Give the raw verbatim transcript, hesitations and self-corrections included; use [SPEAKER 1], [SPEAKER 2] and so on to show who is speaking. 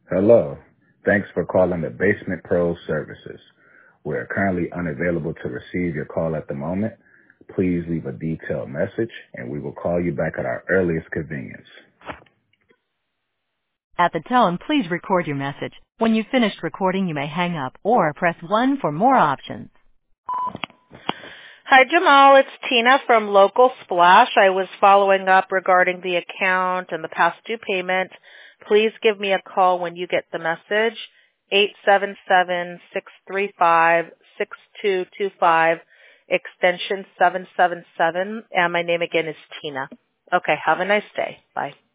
[SPEAKER 1] Hello. Thanks for calling the Basement Pro Services. We're currently unavailable to receive your call at the moment. Please leave a detailed message, and we will call you back at our earliest convenience.
[SPEAKER 2] At the tone, please record your message. When you've finished recording, you may hang up or press one for more options.
[SPEAKER 3] Hi, Jamal. It's Tina from Local Splash. I was following up regarding the account and the past due payment. Please give me a call when you get the message, eight seven seven, six three five, six two two five, extension seven seven seven, and my name again is Tina. Okay, have a nice day. Bye.